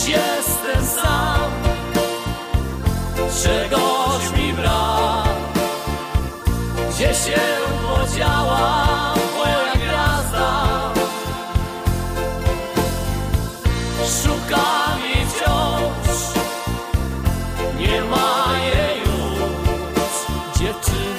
jestem sam, czegoś mi brak. Gdzie się podziała moja gwiazda? Szukam jej wciąż, nie ma jej już, dziewczyna.